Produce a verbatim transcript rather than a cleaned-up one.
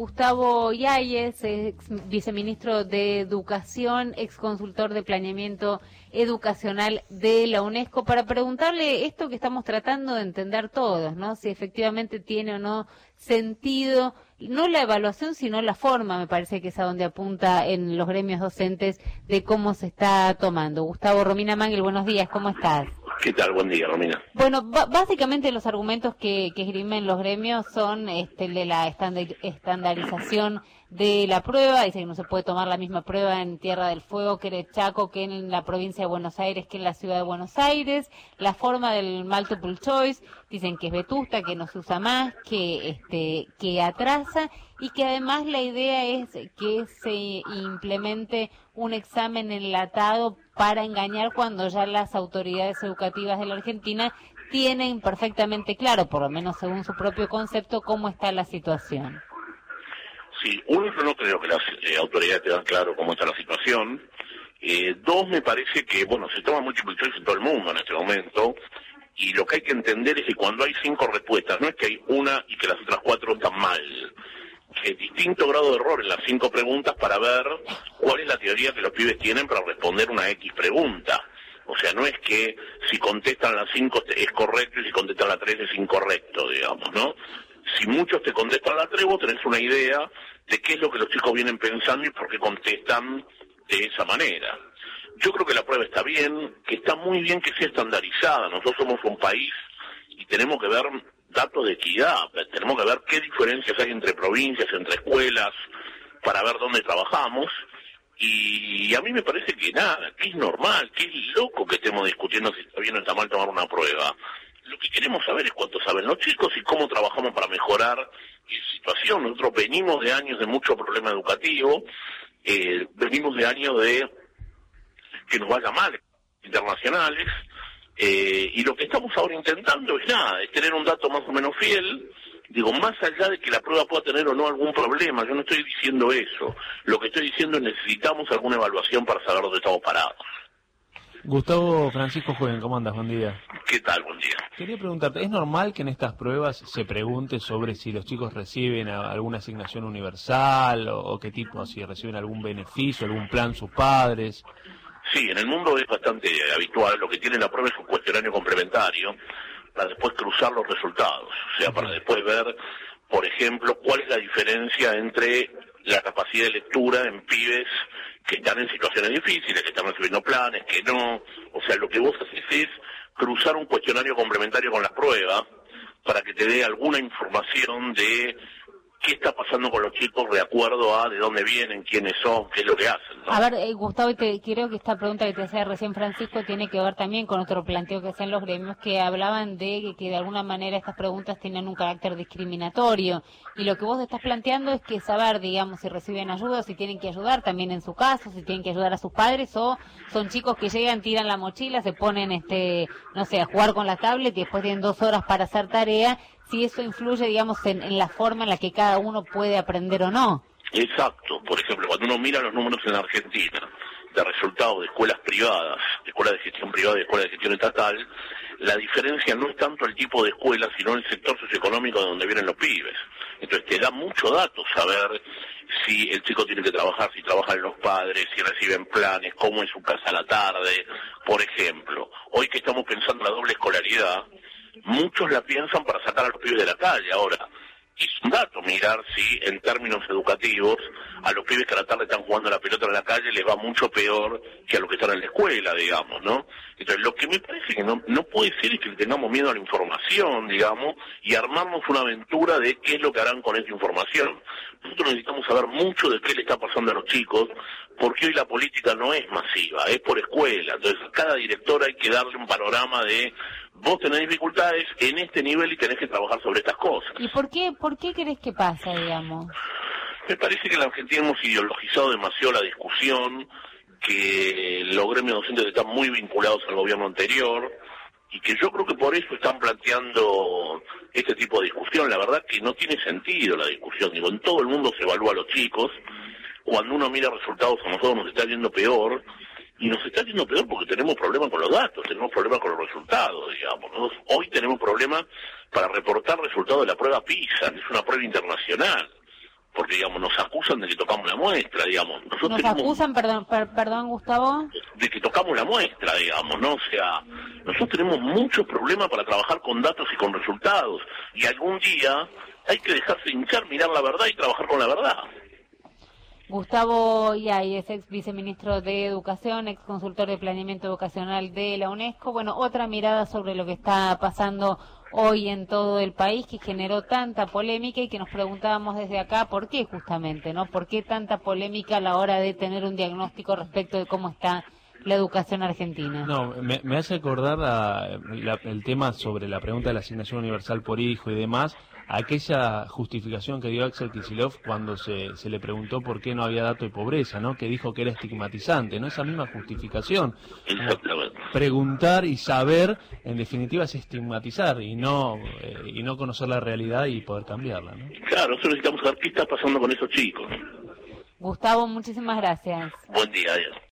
Gustavo Yáñez, ex viceministro de Educación, ex consultor de planeamiento educacional de la UNESCO, para preguntarle esto que estamos tratando de entender todos, ¿no? Si efectivamente tiene o no sentido, no la evaluación, sino la forma, me parece que es a donde apunta en los gremios docentes de cómo se está tomando. Gustavo, Romina Mangel, buenos días, ¿cómo estás? ¿Qué tal? Buen día, Romina. Bueno, básicamente los argumentos que, que esgrimen los gremios son este, el de la estandarización de la prueba. Dice que no se puede tomar la misma prueba en Tierra del Fuego que en Chaco, que en la provincia de Buenos Aires, que en la ciudad de Buenos Aires. La forma del multiple choice, dicen que es vetusta, que no se usa más, que este que atrasa, y que además la idea es que se implemente un examen enlatado para engañar cuando ya las autoridades educativas de la Argentina tienen perfectamente claro, por lo menos según su propio concepto, cómo está la situación. Sí, uno, yo no creo que las eh, autoridades tengan claro cómo está la situación. Eh, dos, me parece que, bueno, se toma mucho choice en todo el mundo en este momento, y lo que hay que entender es que cuando hay cinco respuestas, no es que hay una y que las otras cuatro están mal. Que distinto grado de error en las cinco preguntas para ver cuál es la teoría que los pibes tienen para responder una X pregunta. O sea, no es que si contestan las cinco es correcto y si contestan la tres es incorrecto, digamos, ¿no? Si muchos te contestan la tres, vos tenés una idea de qué es lo que los chicos vienen pensando y por qué contestan de esa manera. Yo creo que la prueba está bien, que está muy bien que sea estandarizada. Nosotros somos un país y tenemos que ver datos de equidad, tenemos que ver qué diferencias hay entre provincias, entre escuelas, para ver dónde trabajamos. Y a mí me parece que nada, que es normal, que es loco que estemos discutiendo si está bien o está mal tomar una prueba. Lo que queremos saber es cuánto saben los chicos y cómo trabajamos para mejorar la situación. Nosotros venimos de años de mucho problema educativo, eh, venimos de años de que nos vaya mal internacionales, eh, y lo que estamos ahora intentando es nada, es tener un dato más o menos fiel. Digo, más allá de que la prueba pueda tener o no algún problema, yo no estoy diciendo eso. Lo que estoy diciendo es necesitamos alguna evaluación para saber dónde estamos parados. Gustavo Francisco Joven, ¿cómo andas? Buen día. ¿Qué tal? Buen día. Quería preguntarte, ¿es normal que en estas pruebas se pregunte sobre si los chicos reciben alguna asignación universal o, o qué tipo, si reciben algún beneficio, algún plan sus padres? Sí, en el mundo es bastante habitual. Lo que tiene la prueba es un cuestionario complementario para después cruzar los resultados. O sea, para después ver, por ejemplo, cuál es la diferencia entre la capacidad de lectura en pibes que están en situaciones difíciles, que están recibiendo planes, que no. O sea, lo que vos haces es cruzar un cuestionario complementario con la prueba para que te dé alguna información de qué está pasando con los chicos de acuerdo a de dónde vienen, quiénes son, qué es lo que hacen, ¿no? A ver, eh, Gustavo, te, creo que esta pregunta que te hacía recién Francisco tiene que ver también con otro planteo que hacen los gremios, que hablaban de que, que de alguna manera estas preguntas tienen un carácter discriminatorio, y lo que vos estás planteando es que saber, digamos, si reciben ayuda, si tienen que ayudar también en su caso, si tienen que ayudar a sus padres, o son chicos que llegan, tiran la mochila, se ponen, este, no sé, a jugar con la tablet y después tienen dos horas para hacer tarea, si eso influye, digamos, en, en la forma en la que cada uno puede aprender o no. Exacto. Por ejemplo, cuando uno mira los números en la Argentina de resultados de escuelas privadas, de escuelas de gestión privada y de escuelas de gestión estatal, la diferencia no es tanto el tipo de escuela, sino el sector socioeconómico de donde vienen los pibes. Entonces te da mucho dato saber si el chico tiene que trabajar, si trabajan los padres, si reciben planes, cómo es su casa a la tarde. Por ejemplo, hoy que estamos pensando en la doble escolaridad, muchos la piensan para sacar a los pibes de la calle. Ahora, es un dato mirar si en términos educativos a los pibes que a la tarde están jugando a la pelota en la calle les va mucho peor que a los que están en la escuela, digamos, ¿no? Entonces, lo que me parece que no, no puede ser es que le tengamos miedo a la información, digamos, y armarnos una aventura de qué es lo que harán con esa información. Nosotros necesitamos saber mucho de qué le está pasando a los chicos, porque hoy la política no es masiva, es por escuela. Entonces, a cada director hay que darle un panorama de vos tenés dificultades en este nivel y tenés que trabajar sobre estas cosas. ¿Y por qué, por qué crees que pasa, digamos? Me parece que en la Argentina hemos ideologizado demasiado la discusión, que los gremios docentes están muy vinculados al gobierno anterior, y que yo creo que por eso están planteando este tipo de discusión. La verdad que no tiene sentido la discusión. Digo, en todo el mundo se evalúa a los chicos. Cuando uno mira resultados, a nosotros nos está yendo peor, y nos está yendo peor porque tenemos problemas con los datos, tenemos problemas con los resultados, digamos. Nosotros hoy tenemos problemas para reportar resultados de la prueba PISA, que es una prueba internacional. porque, digamos, nos acusan de que tocamos la muestra, digamos. Nosotros Nos tenemos, acusan, perdón, per, perdón, Gustavo. de que tocamos la muestra, digamos, ¿no? O sea, nosotros tenemos muchos problemas para trabajar con datos y con resultados, y algún día hay que dejarse hinchar, mirar la verdad y trabajar con la verdad. Gustavo Iay es ex viceministro de Educación, ex consultor de planeamiento educacional de la UNESCO. Bueno, otra mirada sobre lo que está pasando hoy en todo el país, que generó tanta polémica y que nos preguntábamos desde acá por qué justamente, ¿no? ¿Por qué tanta polémica a la hora de tener un diagnóstico respecto de cómo está la educación argentina? No, me, me hace acordar a, la, el tema sobre la pregunta de la asignación universal por hijo y demás, aquella justificación que dio Axel Kicillof cuando se, se le preguntó por qué no había dato de pobreza, ¿no? Que dijo que era estigmatizante, ¿no? Esa misma justificación. Exactamente. Preguntar y saber, en definitiva, es estigmatizar y no eh, y no conocer la realidad y poder cambiarla, ¿no? Claro, nosotros necesitamos saber qué está pasando con esos chicos. Gustavo, muchísimas gracias. Buen día, adiós.